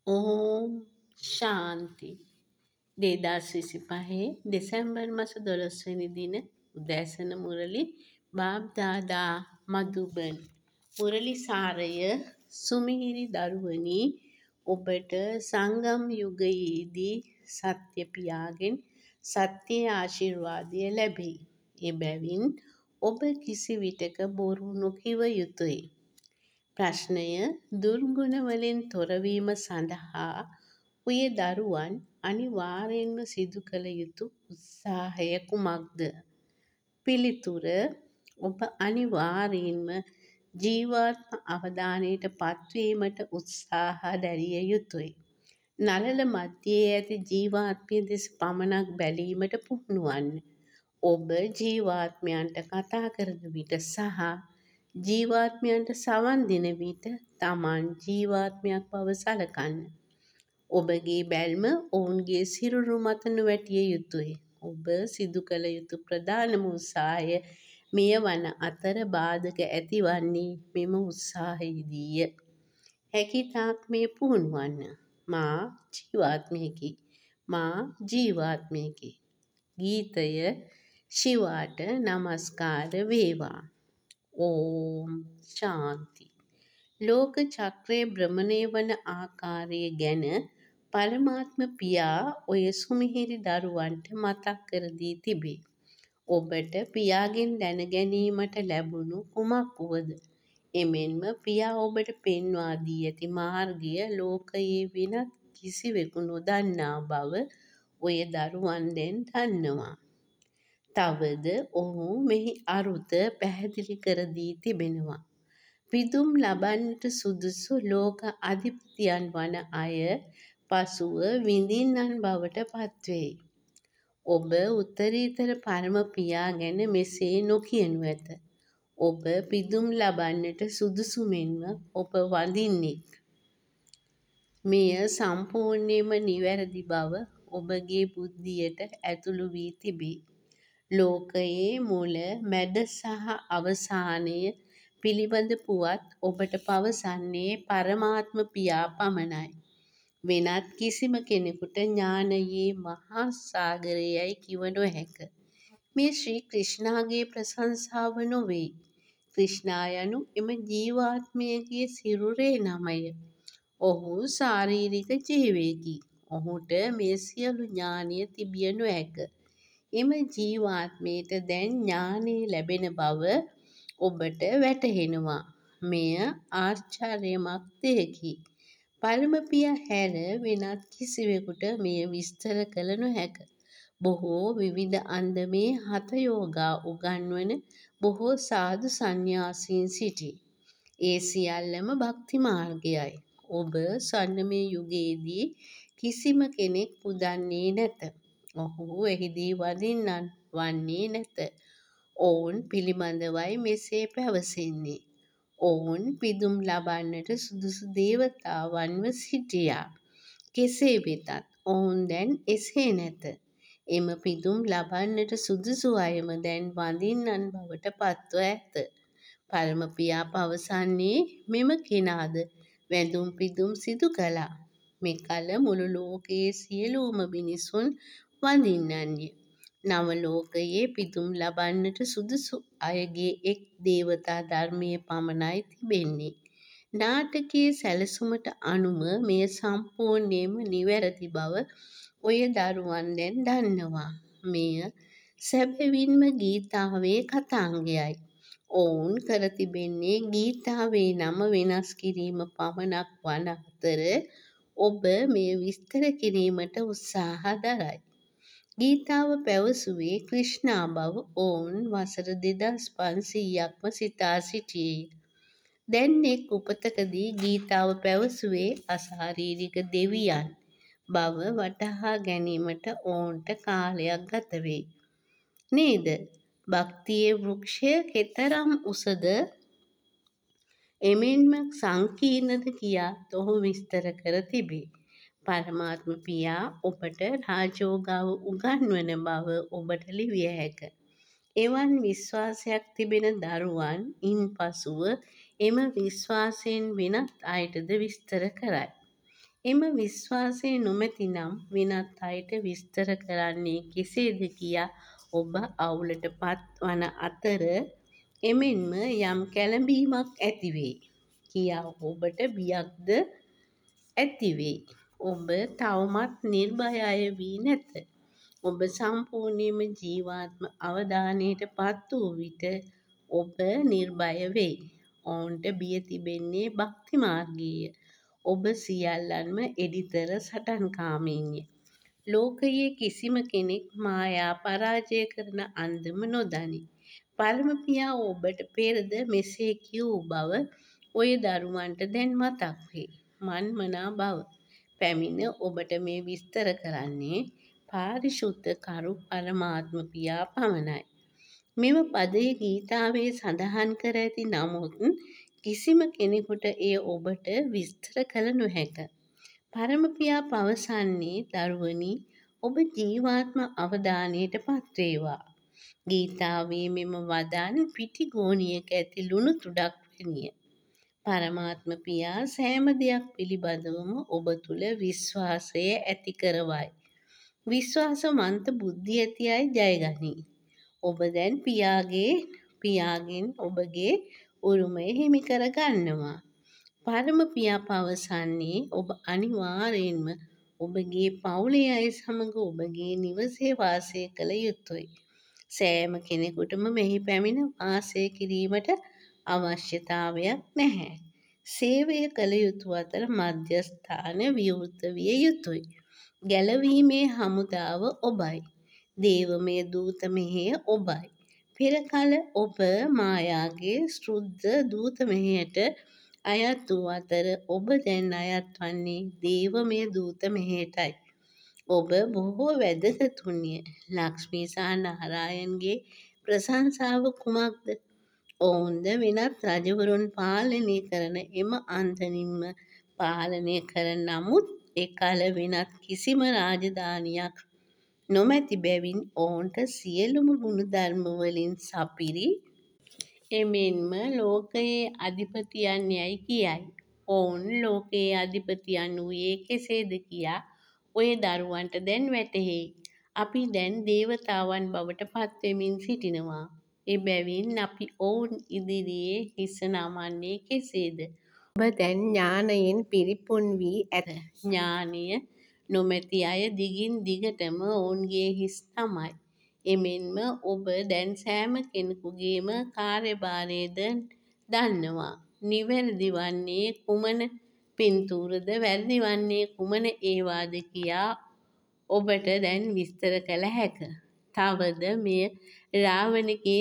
ඕම් ශාන්ති 2025 දෙසැම්බර් මස 12 වෙනි දින උදෑසන මුරලි බාබ්දාදා මදුබන් මුරලි සාරය සුමිහිරි දරුවනි ඔබට සංගම් යුගයේදී සත්‍ය පියාගෙන් සත්‍යයේ ආශිර්වාදය ලැබෙයි. එබැවින් ඔබ කිසි විටක බොරු නොකිව යුතුය. ප්‍රශ්නය දුර්ගුණ වලින් තොරවීම සඳහා ඔය දරුවන් අනිවාර්යයෙන්ම සිදු කළ යුතු උත්සාහය කුමක්ද? පිළිතුර ඔබ අනිවාර්යයෙන්ම ජීවාත්ම අවධානයට පත්වීමට උත්සාහ දැරිය යුතුය. නළල මධ්‍යයේ ඇති ජීවාත්මය දෙස පමණක් බැලීමට පුහුණු වන්න. ඔබ ජීවාත්මයන්ට කතා කරන විට සහ ජීවාත්මයන්ට සවන් දෙන විට තමන් ජීවාත්මයක් බව සලකන්න. ඔබගේ බැල්ම ඔවුන්ගේ සිරුරු මත නොවැටිය යුතුය. ඔබ සිදු කළ යුතු ප්‍රධානම උත්සාහය මෙය වන අතර බාධක ඇතිවන්නේ මෙම උත්සාහයේදීය. හැකිතාක් මේ පුහුණු වන්න. මා ජීවාත්මයෙකි. මා ජීවාත්මයෙකි. ගීතය ශිවාට නමස්කාර වේවා. ඕම් ශාන්ති. ලෝක චක්‍රය භ්‍රමණය වන ආකාරය ගැන පරමාත්ම පියා ඔය සුමිහිරි දරුවන්ට මතක් කර දී තිබේ. ඔබට පියාගෙන් දැනගැනීමට ලැබුණු කුමක් වුවද එමෙන්ම පියා ඔබට පෙන්වා දී ඇති මාර්ගය ලෝකයේ වෙනත් කිසිවෙකු නොදන්නා බව ඔය දරුවන් දැන් දන්නවා. තවද ඔහු මෙහි අරුත පැහැදිලි කර දී තිබෙනවා. පිදුම් ලබන්නට සුදුසු ලෝක අධිපතියන් වන අය පසුව විඳින්නන් බවට පත්වෙයි. ඔබ උත්තරීතර පරම පියා ගැන මෙසේ නොකියනු ඇත. ඔබ පිදුම් ලබන්නට සුදුසු මෙන්ම ඔබ වඳින්නෙක්. මෙය සම්පූර්ණයෙන්ම නිවැරදි බව ඔබගේ බුද්ධියට ඇතුළු වී තිබේ. ලෝකයේ මුල, මැද සහ අවසානය පිළිබඳ පුවත් ඔබට පවසන්නේ පරමාත්ම පියා පමණයි. වෙනත් කිසිම කෙනෙකුට ඥානයේ මහා සාගරය යැයි කිව නොහැක. මේ ශ්‍රී ක්‍රිෂ්ණාගේ ප්‍රශංසාව නොවේ. ක්‍රිෂ්ණා යනු එම ජීවාත්මයගේ සිරුරේ නමය. ඔහු ශාරීරික ජීවියෙකි. ඔහුට මේ සියලු ඥානය තිබිය නොහැක. එම ජීවාත්මයට දැන් ඥානය ලැබෙන බව ඔබට වැටහෙනවා. මෙය ආශ්චර්යමත් දෙයකි. පරම පියා හැර වෙනත් කිසිවෙකුට මෙය විස්තර කළ නොහැක. බොහෝ විවිධ අන්දමේ හත යෝගා උගන්වන බොහෝ සාධු සන්න්‍යාසීන් සිටී. ඒ සියල්ලම භක්ති මාර්ගයයි. ඔබ ස්වර්ණමය යුගයේදී කිසිම කෙනෙක් පුදන්නේ නැත. ඔහු එහිදී වඳින්නන් වන්නේ නැත. ඔවුන් පිළිබඳවයි මෙසේ පැවසෙන්නේ. ඔවුන් පිදුම් ලබන්නට සුදුසු දේවතාවන්ව සිටියා. කෙසේ වෙතත් ඔවුන් දැන් එසේ නැත. එම පිදුම් ලබන්නට සුදුසු අයම දැන් වඳින්නන් බවට පත්ව ඇත. පරම පියා පවසන්නේ මෙම කෙනාද වැඳුම් පිදුම් සිදු කළා. මෙකල මුළු ලෝකයේ සියලුම මිනිසුන් වඳින්නන්ය. නව ලෝකයේ පිදුම් ලබන්නට සුදුසු අයගේ එක් දේවතා ධර්මය පමණයි තිබෙන්නේ. නාටකයේ සැලසුමට අනුව මෙය සම්පූර්ණයෙන්ම නිවැරදි බව ඔය දරුවන් දැන් දන්නවා. මෙය සැබවින්ම ගීතාවේ කතාංගයයි. ඔවුන් කර තිබෙන්නේ ගීතාවේ නම වෙනස් කිරීම පමණක් වන අතර ඔබ මෙය විස්තර කිරීමට උත්සාහ දරයි. ගීතාව පැවසුවේ ක්‍රිෂ්ණා බව ඔවුන් වසර 2500ක්ම සිතා සිටියේය. දැන් එක් උපතකදී ගීතාව පැවසුවේ අශාරීරික දෙවියන් බව වටහා ගැනීමට ඔවුන්ට කාලයක් ගත වෙයි. නේද? භක්තියේ වෘක්ෂය කෙතරම් උසද එමෙන්ම සංකීර්ණද කියාත් ඔහු විස්තර කර තිබේ. පරමාත්ම පියා ඔබට රාජෝගාව උගන්වන බව ඔබට ලිවිය හැක. එවන් විශ්වාසයක් තිබෙන දරුවන් ඉන්පසුව එම විශ්වාසයෙන් වෙනත් අයටද විස්තර කරයි. එම විශ්වාසය නොමැති නම් වෙනත් අයට විස්තර කරන්නේ කෙසේද කියා ඔබ අවුලට පත්වන අතර එමෙන්ම යම් කැළඹීමක් ඇතිවේ කියා ඔබට බියක්ද ඇතිවෙයි. ඔබ තවමත් නිර්භය අය වී නැත. ඔබ සම්පූර්ණයෙන්ම ජීවාත්ම අවධානයට පත් වූ විට ඔබ නිර්භය වෙයි. ඔවුන්ට බිය තිබෙන්නේ භක්ති මාර්ගයේය. ඔබ සියල්ලන්ම එඩිතර සටන්කාමීන්ය. ලෝකයේ කිසිම කෙනෙක් මායා පරාජය කරන අන්දම නොදනී. පරමපියා ඔබට පෙරද මෙසේ කියූ බව ඔය දරුවන්ට දැන් මතක් වේ. මන්මනා බව. පැමිණ ඔබට මේ විස්තර කරන්නේ පාරිශුද්ධ කරු පරමාත්ම පියා පමණයි. මෙම පදය ගීතාවේ සඳහන් කර ඇති නමුත් කිසිම කෙනෙකුට එය ඔබට විස්තර කළ නොහැක. පරමපියා පවසන්නේ දරුවනි ඔබ ජීවාත්ම අවධානයට පත්වේවා. ගීතාවේ මෙම වදන් පිටි ගෝනියක ඇති ලුණු තුඩක් වැනිය. පරමාත්ම පියා සෑම දෙයක් පිළිබඳවම ඔබ තුළ විශ්වාසය ඇති කරවයි. විශ්වාසවන්ත බුද්ධිය ඇති අය ජයගනී. ඔබ දැන් පියාගෙන් ඔබගේ උරුමය හිමි කර ගන්නවා. පරමපියා පවසන්නේ ඔබ අනිවාර්යෙන්ම ඔබගේ පවුලේ අය සමග ඔබගේ නිවසේ වාසය කළ යුතුයි. සෑම කෙනෙකුටම මෙහි පැමිණ වාසය කිරීමට අවශ්‍යතාවයක් නැහැ. සේවය කළ යුතු අතර මධ්‍යස්ථාන විවෘත විය යුතුයි. ගැලවීමේ හමුදාව ඔබයි. දේවමය දූත මෙහෙය ඔබයි. පෙර කල ඔබ මායාගේ ශ්‍රුද්ධ දූත මෙහෙයට අයත් වූ අතර ඔබ දැන් අයත් වන්නේ දේවමය දූත මෙහෙයටයි. ඔබ බොහෝ වැදගතුන්ය. ලක්ෂ්මී සහ නාරායන්ගේ ප්‍රශංසාව කුමක්ද? ඔවුන්ද වෙනත් රජවරුන් පාලනය කරන එම අන්දනින්ම පාලනය කරන නමුත් එකල වෙනත් කිසිම රාජධානියක් නොමැති බැවින් ඔවුන්ට සියලුම ගුණධර්මවලින් සපිරි එමෙන්ම ලෝකයේ අධිපතියන් යැයි කියයි. ඔවුන් ලෝකයේ අධිපතියන් වූයේ කෙසේද කියා ඔය දරුවන්ට දැන් වැටහෙයි. අපි දැන් දේවතාවන් බවට පත්වෙමින් සිටිනවා. එබැවින් අපි ඔවුන් ඉදිරියේ හිස නමන්නේ කෙසේද? ඔබ දැන් ඥානයෙන් පිරිපුන් වී ඇත. ඥානය නොමැති අය දිගින් දිගටම ඔවුන්ගේ හිස් නමයි. එමෙන්ම ඔබ දැන් සෑම කෙනෙකුගේම කාර්යභාරයද දන්නවා. නිවැරදි වන්නේ කුමන පින්තූරද වැරදි වන්නේ කුමන ඒවාද කියා ඔබට දැන් විස්තර කළ හැක. තවද මෙය රාවණගේ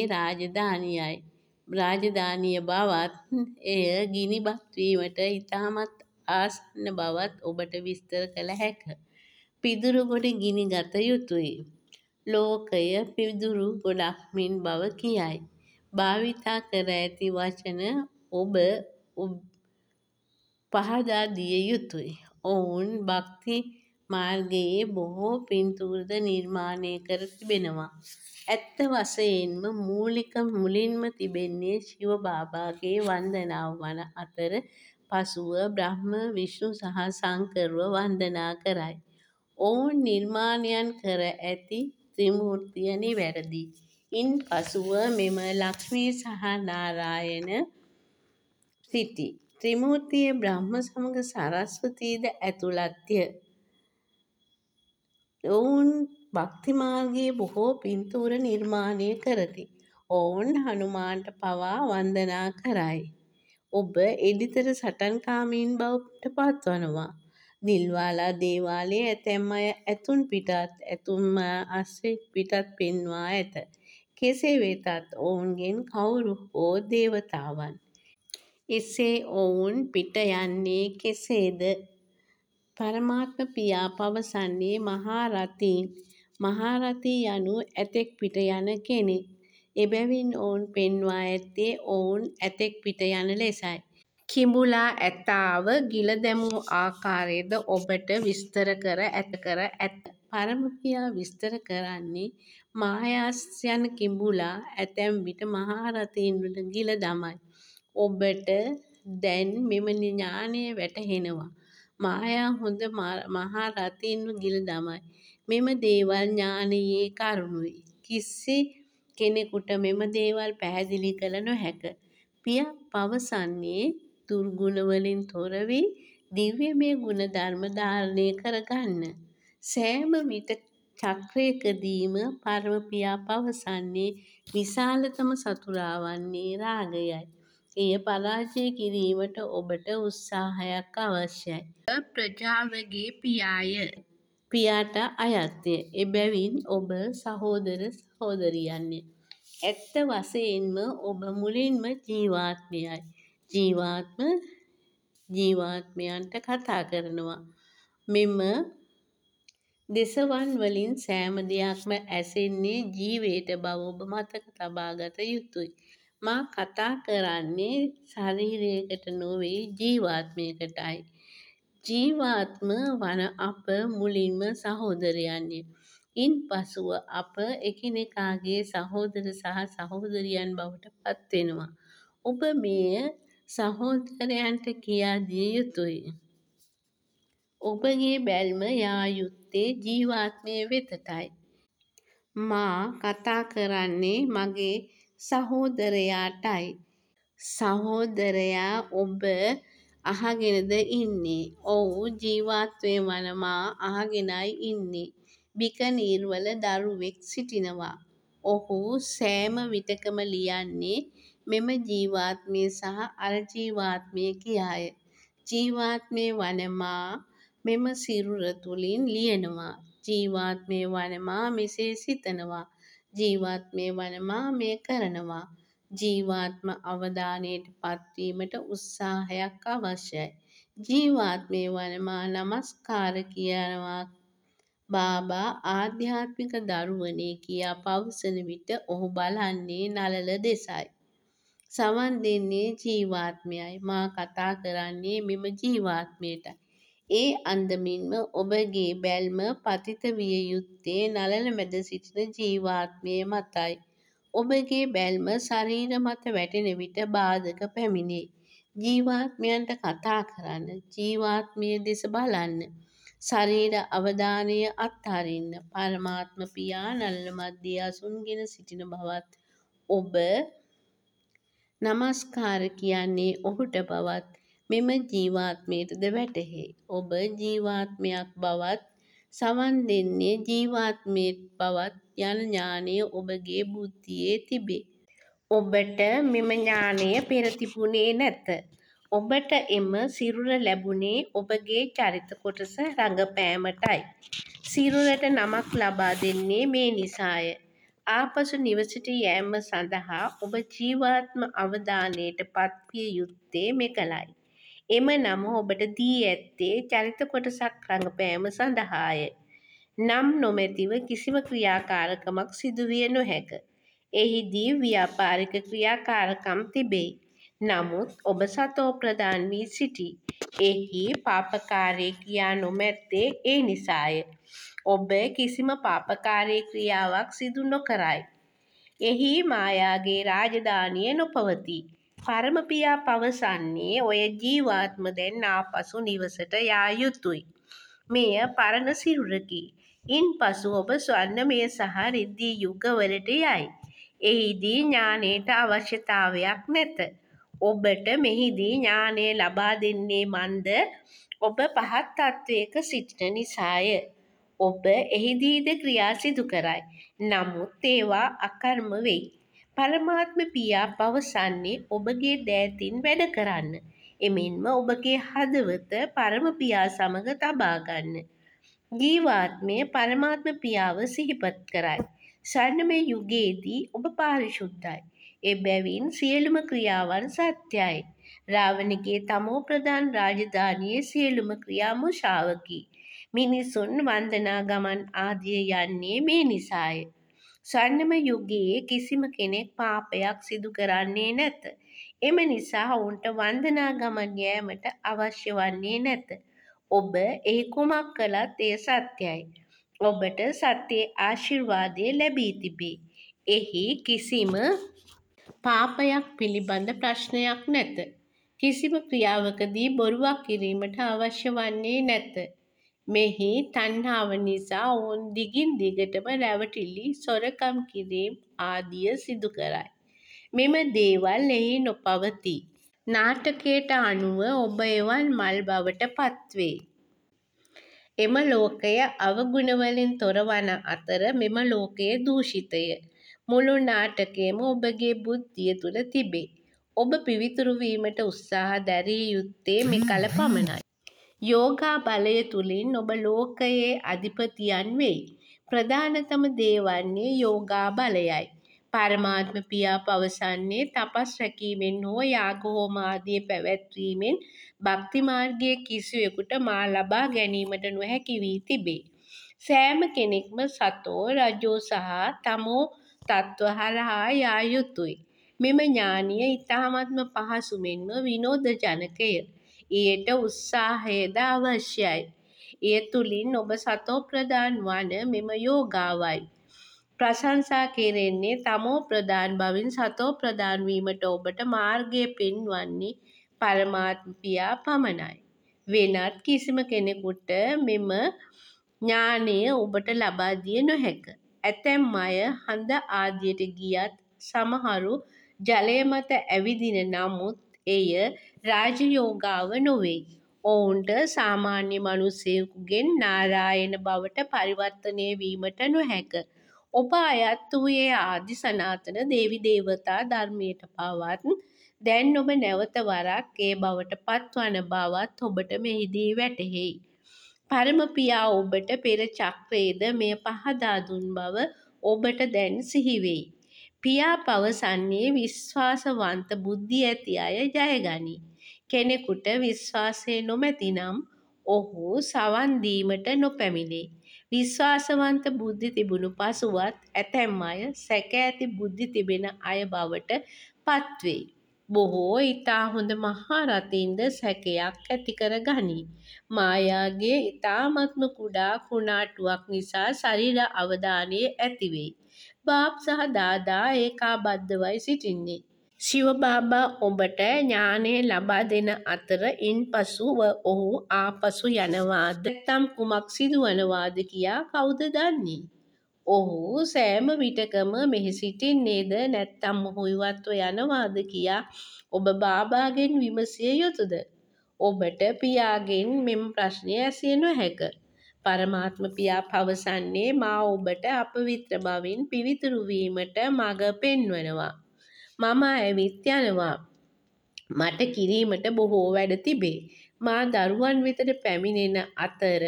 රාජධානිය බවත් එය ගිනිබත් වීමට ඉතාමත් ආසන්න බවත් ඔබට විස්තර කළ හැක. පිදුරු ගොඩ ගිනි ගත යුතුයි. ලෝකය පිදුරු ගොඩක් මෙන් බව කියයි. භාවිතා කර ඇති වචන ඔබ පහදා දිය යුතුයි. ඔවුන් භක්ති මාර්ගයේ බොහෝ පින්තූරද නිර්මාණය කර තිබෙනවා. ඇත්ත වශයෙන්ම මුලින්ම තිබෙන්නේ ශිව බාබාගේ වන්දනාව වන අතර පසුව බ්‍රහ්ම විෂ්ණු සහ ශංකරව වන්දනා කරයි. ඔවුන් නිර්මාණයන් කර ඇති ත්‍රිමූර්තිය නිවැරදි. ඉන් පසුව මෙම ලක්ෂ්මී සහ නාරායන සිටී. ත්‍රිමූර්තියේ බ්‍රහ්ම සමඟ සරස්වතීද ඇතුළත්ය. ඔවුන් භක්ති මාර්ගයේ බොහෝ පින්තූර නිර්මාණය කරති. ඔවුන් හනුමාන්ට පවා වන්දනා කරයි. ඔබ එඩිතර සටන්කාමීන් බවට පත්වනවා. දිල්වාලා දේවාලයේ ඇතැම් අය ඇතුන් පිටත් ඇතුන් අස්සෙක් පිටත් පෙන්වා ඇත. කෙසේ වෙතත් ඔවුන්ගෙන් කවුරු හෝ දේවතාවන්. එසේ ඔවුන් පිට යන්නේ කෙසේද? පරමාත්ම පියා පවසන්නේ මහා රථීන්. මහා රථී යනු ඇතෙක් පිට යන කෙනෙක්. එබැවින් ඔවුන් පෙන්වා ඇත්තේ ඔවුන් ඇතෙක් පිට යන ලෙසයි. කිඹුලා ඇතාව ගිල දැමූ ආකාරයද ඔබට විස්තර කර ඇත. පරමපියා විස්තර කරන්නේ මායාස් යන කිඹුලා ඇතැම් විට මහා රථීන් වල ගිල දමයි. ඔබට දැන් මෙම ඥානය වැටහෙනවා. මායා හොඳ මහා රතින්ව ගිල දමයි. මෙම දේවල් ඥානයේ කරුණුයි. කිසි කෙනෙකුට මෙම දේවල් පැහැදිලි කළ නොහැක. පියා පවසන්නේ දුර්ගුණවලින් තොර වී දිව්‍යමය ගුණ ධර්ම ධාරණය කරගන්න. සෑම විට චක්‍රයකදීම පරම පියා පවසන්නේ විශාලතම සතුරා වන්නේ රාගයයි. එය පරාජය කිරීමට ඔබට උත්සාහයක් අවශ්‍යයි. ප්‍රජාවගේ පියාය. පියාට අයත්ය. එබැවින් ඔබ සහෝදර සහෝදරියන්ය. ඇත්ත වශයෙන්ම ඔබ මුලින්ම ජීවාත්මයයි. ජීවාත්මයන්ට කතා කරනවා. මෙම දෙසවන් වලින් සෑම දෙයක්ම ඇසෙන්නේ ජීවයට බව ඔබ මතක තබා ගත යුතුයි. මා කතා කරන්නේ ශරීරයකට නොවේ ජීවාත්මයකටයි. ජීවාත්ම වන අප මුලින්ම සහෝදරයන්ය. ඉන් පසුව අප එකිනෙකාගේ සහෝදර සහ සහෝදරියන් බවට පත්වෙනවා. ඔබ මෙය සහෝදරයන්ට කියා දිය යුතුයි. ඔබගේ බැල්ම යා යුත්තේ ජීවාත්මය වෙතටයි. මා කතා කරන්නේ මගේ සහෝදරයාටයි. සහෝදරයා ඔබ අහගෙනද ඉන්නේ? ඔව් ජීවාත්මය වන මා අහගෙනයි ඉන්නේ. බිකනීර් වල දරුවෙක් සිටිනවා. ඔහු සෑම විටකම ලියන්නේ මෙම ජීවාත්මය සහ අර ජීවාත්මය කියාය. ජීවාත්මය වන මා මෙම සිරුර තුළින් ලියනවා. ජීවාත්මය වන මා මෙසේ සිතනවා. ජීවාත්මය වන මා මෙය කරනවා. ජීවාත්ම අවධානයට පත්වීමට උත්සාහයක් අවශ්‍යයි. ජීවාත්මය වන මා නමස්කාර කියනවා. බාබා ආධ්‍යාත්මික දරුවනේ කියා පවසන විට ඔහු බලන්නේ නළල දෙසයි. සවන් දෙන්නේ ජීවාත්මයයි. මා කතා කරන්නේ මෙම ජීවාත්මයටයි. ඒ අන්දමින්ම ඔබගේ බැල්ම පතිත විය යුත්තේ නළල මැද සිටින ජීවාත්මය මතයි. ඔබගේ බැල්ම ශරීර මත වැටෙන විට බාධක පැමිණේ. ජීවාත්මයන්ට කතා කරන්න. ජීවාත්මය දෙස බලන්න. ශරීර අවධානය අත්හරින්න. පරමාත්ම පියා නළල මැද්දේ අසුන්ගෙන සිටින බවත් ඔබ නමස්කාර කියන්නේ ඔහුට බවත් මෙම ජීවාත්මයටද වැටහේ. ඔබ ජීවාත්මයක් බවත් සවන් දෙන්නේ ජීවාත්මයෙක් බවත් යන ඥානය ඔබගේ බුද්ධියේ තිබේ. ඔබට මෙම ඥානය පෙර තිබුණේ නැත. ඔබට එම සිරුර ලැබුණේ ඔබගේ චරිත කොටස රඟපෑමටයි. සිරුරට නමක් ලබා දෙන්නේ මේ නිසාය. ආපසු නිවසට යෑම සඳහා ඔබ ජීවාත්ම අවධානයට පත්විය යුත්තේ මෙකලයි. එම නම ඔබට දී ඇත්තේ චරිත කොටසක් රඟපෑම සඳහාය. නම් නොමැතිව කිසිම ක්‍රියාකාරකමක් සිදුවිය නොහැක. එහිදී ව්‍යාපාරික ක්‍රියාකාරකම් තිබේ. නමුත් ඔබ සතෝ ප්‍රධාන වී සිටී. එහි පාපකාරී ක්‍රියා නොමැත්තේ ඒ නිසාය. ඔබ කිසිම පාපකාරී ක්‍රියාවක් සිදු නොකරයි. එහි මායාගේ රාජධානිය නොපවතී. පරම පියා පවසන්නේ ඔය ජීවාත්ම දැන් ආපසු නිවසට යා යුතුයි. මෙය පරණ සිරුරකි. ඉන් පසු ඔබ ස්වර්ණමය සහ රිද්දී යුගවලට යයි. එහිදී ඥානයට අවශ්‍යතාවයක් නැත. ඔබට මෙහිදී ඥානය ලබා දෙන්නේ මන්ද ඔබ පහත් තත්වයක සිටින නිසාය. ඔබ එහිදීද ක්‍රියා සිදු කරයි. නමුත් ඒවා අකර්ම වෙයි. පරමාත්ම පියා පවසන්නේ ඔබගේ දෑතින් වැඩ කරන්න. එමෙන්ම ඔබගේ හදවත පරම පියා සමග තබා ගන්න. ජීවාත්මය පරමාත්ම පියාව සිහිපත් කරයි. ස්වර්ණමය යුගයේදී ඔබ පාරිශුද්ධයි. එබැවින් සියලුම ක්‍රියාවන් සත්‍යයි. රාවණගේ තමෝ ප්‍රධාන රාජධානියේ සියලුම ක්‍රියා මුෂාවකි. මිනිසුන් වන්දනා ගමන් ආදිය යන්නේ මේ නිසාය. ස්වර්ණමය යුගයේ කිසිම කෙනෙක් පාපයක් සිදු කරන්නේ නැත. එම නිසා ඔවුන්ට වන්දනා ගමන් යෑමට අවශ්‍ය වන්නේ නැත. ඔබ එහි කුමක් කළත් එය සත්‍යයි. ඔබට සත්‍යයේ ආශිර්වාදය ලැබී තිබේ. එහි කිසිම පාපයක් පිළිබඳ ප්‍රශ්නයක් නැත. කිසිම ක්‍රියාවකදී බොරුවක් කිරීමට අවශ්‍ය වන්නේ නැත. මෙහි තණ්හාව නිසා ඔවුන් දිගින් දිගටම රැවටිලි, සොරකම් කිරීම ආදිය සිදු කරයි. මෙම දේවල් එහි නොපවතී. නාටකයට අනුව ඔබ එවන් මල් බවට පත්වේ. එම ලෝකය අවගුණවලින් තොර වන අතර මෙම ලෝකය දූෂිතය. මුළු නාටකයම ඔබගේ බුද්ධිය තුළ තිබේ. ඔබ පිවිතුරු වීමට උත්සාහ දැරිය යුත්තේ මෙකල පමණයි. යෝගා බලය තුළින් ඔබ ලෝකයේ අධිපතියන් වෙයි. ප්‍රධානතම දේ වන්නේ යෝගා බලයයි. පරමාත්ම පියා පවසන්නේ තපස් රැකීමෙන් හෝ යාග හෝම ආදිය පැවැත්වීමෙන් භක්ති මාර්ගයේ කිසිවෙකුට මා ලබා ගැනීමට නොහැකි වී තිබේ. සෑම කෙනෙක්ම සතෝ රජෝ සහ තමෝ තත්ත්ව හරහා යා යුතුයි. මෙම ඥානිය ඉතාමත්ම පහසු මෙන්ම විනෝදජනකය. ඊට උත්සාහයද අවශ්‍යයි. එය තුළින් ඔබ සතෝ ප්‍රධාන වන මෙම යෝගාවයි. ප්‍රශංසා කෙරෙන්නේ තමෝ ප්‍රධාන බවින් සතෝ ප්‍රධාන වීමට ඔබට මාර්ගය පෙන්වන්නේ පරමාත්ම පියා පමණයි. වෙනත් කිසිම කෙනෙකුට මෙම ඥානය ඔබට ලබා දිය නොහැක. ඇතැම් අය හඳ ආදියට ගියත් සමහරු ජලය මත ඇවිදින නමුත් එය රාජයෝගාව නොවෙයි. ඔවුන්ට සාමාන්‍ය මනුස්සයෙකුගෙන් නාරායන බවට පරිවර්තනය වීමට නොහැක. ඔබ අයත් වූයේ ආදි සනාතන දේවි දේවතා ධර්මයට පවත් දැන් ඔබ නැවත වරක් ඒ බවට පත්වන බවත් ඔබට මෙහිදී වැටහෙයි. පරම පියා ඔබට පෙර චක්‍රයේද මෙය පහදා දුන් බව ඔබට දැන් සිහිවෙයි. පියා පවසන්නේ විශ්වාසවන්ත බුද්ධිය ඇති අය ජයගනී. කෙනෙකුට විශ්වාසය නොමැති නම් ඔහු සවන් දීමට නොපැමිණේ. විශ්වාසවන්ත බුද්ධි තිබුණු පසුවත් ඇතැම් අය සැක ඇති බුද්ධි තිබෙන අය බවට පත්වෙයි. බොහෝ ඉතා හොඳ මහරහතින්ද සැකයක් ඇති කර ගනී. මායාගේ ඉතාමත්ම කුඩා කුණාටුවක් නිසා ශරීර අවධානය ඇතිවෙයි. බාප් සහ දාදා ඒකාබද්ධවයි සිටින්නේ. ශිව බාබා ඔබට ඥානය ලබා දෙන අතර ඉන්පසුව ඔහු ආපසු යනවාද නැත්නම් කුමක් සිදුවනවාද කියා කවුද දන්නේ? ඔහු සෑම විටකම මෙහි සිටින්නේද නැත්නම් ඔහු ඉවත්ව යනවාද කියා ඔබ බාබාගෙන් විමසිය යුතුද? ඔබට පියාගෙන් මෙම ප්‍රශ්නය ඇසිය නොහැක. පරමාත්ම පියා පවසන්නේ මා ඔබට අපවිත්‍ර බවින් පිවිතුරු වීමට මඟ පෙන්වනවා. මම ඇවිත් යනවා. මට කිරීමට බොහෝ වැඩ තිබේ. මා දරුවන් වෙතට පැමිණෙන අතර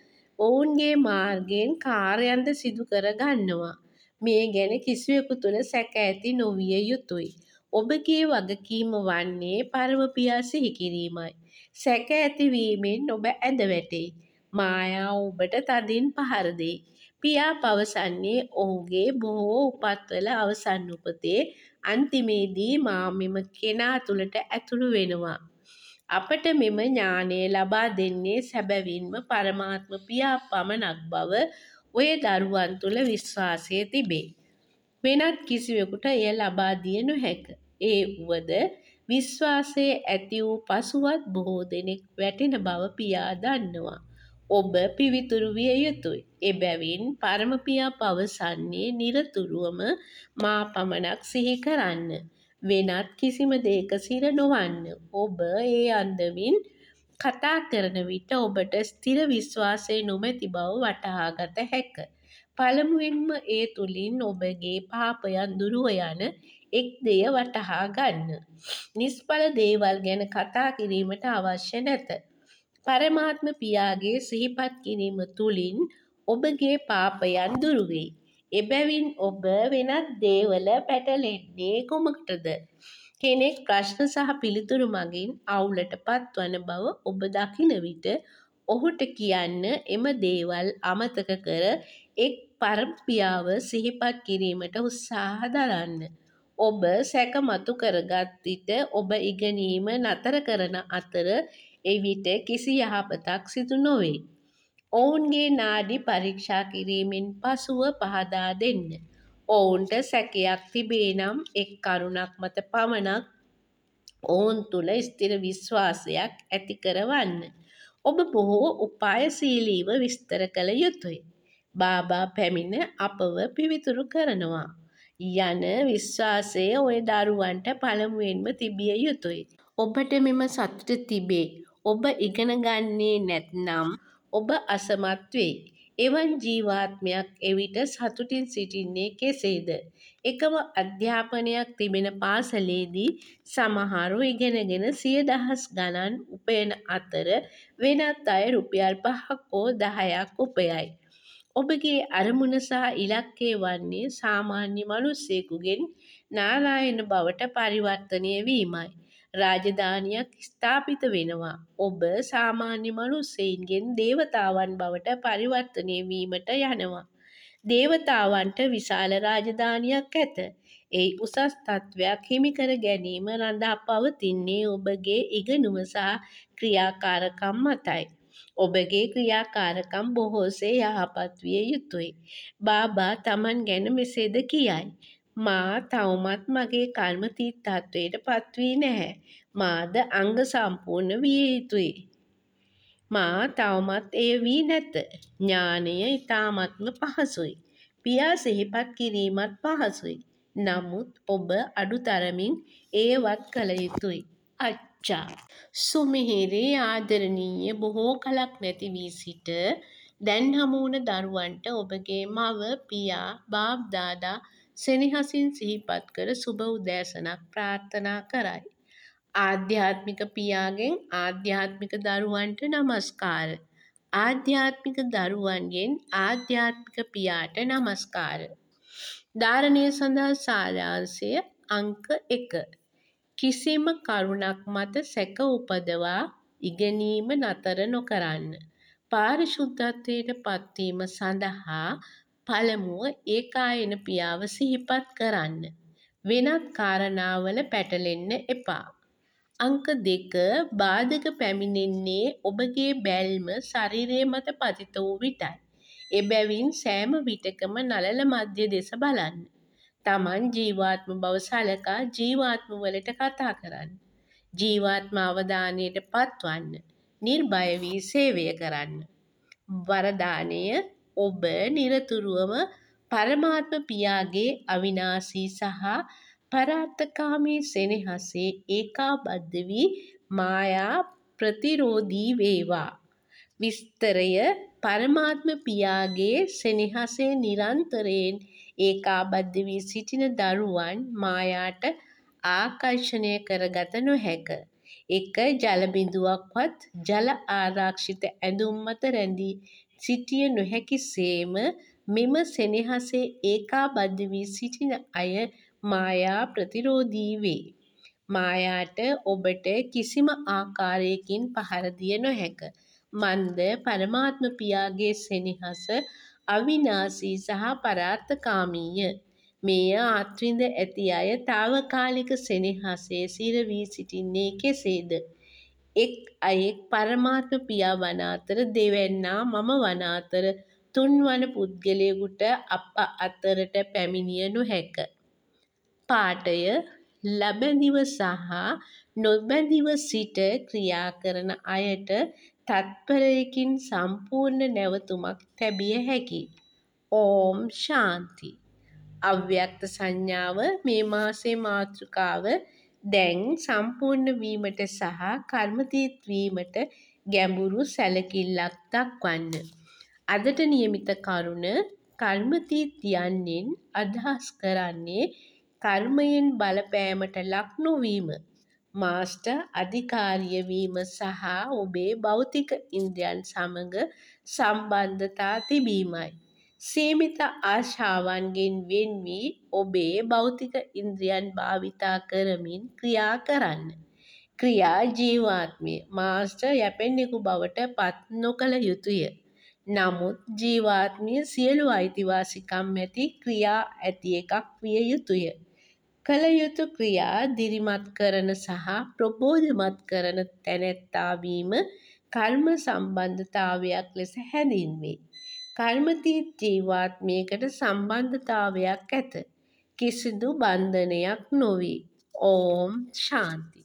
ඔවුන්ගේ මාර්ගයෙන් කාර්යයන්ද සිදු කර ගන්නවා. මේ ගැන කිසිවෙකු තුළ සැක ඇති නොවිය යුතුයි. ඔබගේ වගකීම වන්නේ පරම පියා සිහි කිරීමයි. සැක ඇතිවීමෙන් ඔබ ඇද වැටෙයි. මායාව ඔබට තදින් පහර දෙයි. පියා පවසන්නේ ඔහුගේ බොහෝ උපත්වල අවසන් උපතේ අන්තිමේදී මා මෙම කෙනා තුළට ඇතුළු වෙනවා. අපට මෙම ඥානය ලබා දෙන්නේ සැබවින්ම පරමාත්ම පියා පමණක් බව ඔය දරුවන් තුළ විශ්වාසය තිබේ. වෙනත් කිසිවෙකුට එය ලබා දිය නොහැක. ඒ වුවද විශ්වාසය ඇති වූ පසුවත් බොහෝ දෙනෙක් වැටෙන බව පියා දන්නවා. ඔබ පිවිතුරු විය යුතුයි. එබැවින් පරම පියා පවසන්නේ නිරතුරුවම මා පමණක් සිහි කරන්න. වෙනත් කිසිම දෙයක සිර නොවන්න. ඔබ ඒ අන්දමින් කතා කරන විට ඔබට ස්ථිර විශ්වාසය නොමැති බව වටහා ගත හැක. පළමුවෙන්ම ඒ තුළින් ඔබගේ පාපයන් දුරුව යන එක් දෙය වටහා ගන්න. නිෂ්ඵල දේවල් ගැන කතා කිරීමට අවශ්‍ය නැත. පරමාත්ම පියාගේ සිහිපත් කිරීම තුළින් ඔබගේ පාපයන් දුරු වෙයි. එබැවින් ඔබ වෙනත් දේවල පැටලෙන්නේ කුමකටද? කෙනෙක් ප්‍රශ්න සහ පිළිතුරු මගින් අවුලට පත්වන බව ඔබ දකින විට ඔහුට කියන්න එම දේවල් අමතක කර එක් පරම පියාව සිහිපත් කිරීමට උත්සාහ දරන්න. ඔබ සැක මතු කරගත් විට ඔබ ඉගෙනීම නතර කරන අතර එවිට කිසි යහපතක් සිදු නොවේ. ඔවුන්ගේ නාඩි පරීක්ෂා කිරීමෙන් පසුව පහදා දෙන්න. ඔවුන්ට සැකයක් තිබේ නම් එක් කරුණක් මත පමණක් ඔවුන් තුළ ස්ථිර විශ්වාසයක් ඇති කරවන්න. ඔබ බොහෝ උපායශීලීව විස්තර කළ යුතුයි. බාබා පැමිණ අපව පිවිතුරු කරනවා. යන විශ්වාසය ඔය දරුවන්ට පළමුවෙන්ම තිබිය යුතුයි. ඔබට මෙම සතුට තිබේ. ඔබ ඉගෙන ගන්නේ නැත්නම් ඔබ අසමත් වෙයි. එවන් ජීවාත්මයක් එවිට සතුටින් සිටින්නේ කෙසේද? එකම අධ්‍යාපනයක් තිබෙන පාසලේදී සමහරු ඉගෙනගෙන සිය දහස් ගණන් උපයන අතර වෙනත් අය රුපියල් 5ක් හෝ 10ක් උපයයි. ඔබගේ අරමුණ සහ ඉලක්කය වන්නේ සාමාන්‍ය මිනිසෙකුගෙන් නාරායන බවට පරිවර්තනය වීමයි. රාජධානියක් ස්ථාපිත වෙනවා. ඔබ සාමාන්‍ය මිනිසෙයින්ගෙන් දේවතාවන් බවට පරිවර්තනය වීමට යනවා. දේවතාවන්ට විශාල රාජධානියක් ඇත. ඒ උසස් තත්ත්වයක් හිමිකර ගැනීම රඳා පවතින්නේ ඔබගේ ඉගෙනුම සහ ක්‍රියාකාරකම් මතයි. ඔබගේ ක්‍රියාකාරකම් බොහෝසේ යහපත් විය යුතුයි. බාබා තමන් ගැන මෙසේද කියයි. මා තවමත් මගේ කර්මතීත තත්වයට පත්වී නැහැ. මාද අංග සම්පූර්ණ විය යුතුයි. මා තවමත් එය වී නැත. ඥානය ඉතාමත්ම පහසුයි. පියා සිහිපත් කිරීමත් පහසුයි. නමුත් ඔබ අඩුතරමින් ඒවත් කළ යුතුයි. අච්චා. සුමිහිරි ආදරණීය බොහෝ කලක් නැති වී සිට දැන් හමුවන දරුවන්ට ඔබගේ මව, පියා, බාප් දාදා සෙනෙහසින් සිහිපත් කර සුබ උදෑසනක් ප්‍රාර්ථනා කරයි. ආධ්‍යාත්මික පියාගෙන් ආධ්‍යාත්මික දරුවන්ට නමස්කාර. ආධ්‍යාත්මික දරුවන්ගෙන් ආධ්‍යාත්මික පියාට නමස්කාර. ධාරණය සඳහා සාරාංශය අංක 1. කිසිම කරුණක් මත සැක උපදවා ඉගෙනීම නතර නොකරන්න. පාරිශුද්ධත්වයට පත්වීම සඳහා පළමුව ඒකායන පියාව සිහිපත් කරන්න. වෙනත් කාරණාවල පැටලෙන්න එපා. අංක 2. බාධක පැමිණෙන්නේ ඔබගේ බැල්ම ශරීරය මත පතිත වූ විටයි. එබැවින් සෑම විටකම නළල මධ්‍ය දෙස බලන්න. තමන් ජීවාත්ම බව සලකා ජීවාත්ම වලට කතා කරන්න. ජීවාත්ම අවධානයට පත්වන්න. නිර්භය වී සේවය කරන්න. වරදානය ඔබ නිරතුරුවම පරමාත්ම පියාගේ අවිනාශී සහ පරාර්ථකාමී සෙනෙහසේ ඒකාබද්ධ වී මායා ප්‍රතිරෝධී වේවා. විස්තරය පරමාත්ම පියාගේ සෙනෙහසේ නිරන්තරයෙන් ඒකාබද්ධ වී සිටින දරුවන් මායාට ආකර්ෂණය කරගත නොහැක. එක ජල බිඳුවක්වත් ජල ආරක්ෂිත ඇඳුම් මත රැඳී සිටිය නොහැකි සේම මෙම සෙනෙහසේ ඒකාබද්ධ වී සිටින අය මායා ප්‍රතිරෝධී වේ. මායාට ඔබට කිසිම ආකාරයකින් පහර දිය නොහැක. මන්ද පරමාත්ම පියාගේ සෙනෙහස අවිනාශී සහ පරාර්ථකාමීය. මෙය අත්විඳ ඇති අය තාවකාලික සෙනෙහසේ සිර වී සිටින්නේ කෙසේද? එක් අයෙක් පරමාත්ම පියා වන අතර දෙවැන්නා මම වන අතර තුන්වන පුද්ගලයෙකුට අප අතරට පැමිණිය නොහැක. පාඨය ලබැඳිව සහ නොබැඳිව සිට ක්‍රියා කරන අයට තත්පරයකින් සම්පූර්ණ නැවතුමක් තැබිය හැකියි. ඕම් ශාන්ති. අව්‍යක්ත සංඥාව මේ මාසේ මාතෘකාව දැන් සම්පූර්ණ වීමට සහ කර්මතීත වීමට ගැඹුරු සැලකිල්ලක් දක්වන්න. අදට නියමිත කරුණ කර්මතීත යන්නෙන් අදහස් කරන්නේ කර්මයෙන් බලපෑමට ලක් නොවීම, මාස්ටර් අධිකාරිය වීම සහ ඔබේ භෞතික ඉන්ද්‍රියන් සමග සම්බන්ධතා තිබීමයි. සීමිත ආශාවන්ගෙන් වෙන් වී ඔබේ භෞතික ඉන්ද්‍රියන් භාවිතා කරමින් ක්‍රියා කරන්න. ක්‍රියා ජීවාත්මය මාස්ටර් යැපෙන්නෙකු බවට පත් නොකළ යුතුය. නමුත් ජීවාත්මය සියලු අයිතිවාසිකම් ඇති ක්‍රියා ඇති එකක් විය යුතුය. කළ යුතු ක්‍රියා දිරිමත් කරන සහ ප්‍රබෝධමත් කරන තැනැත්තා වීම කර්ම සම්බන්ධතාවයක් ලෙස හැඳින්වේ. කර්මතීත ජීවාත්මයකට සම්බන්ධතාවයක් ඇත. කිසිදු බන්ධනයක් නොවේ. ඕම් ශාන්ති.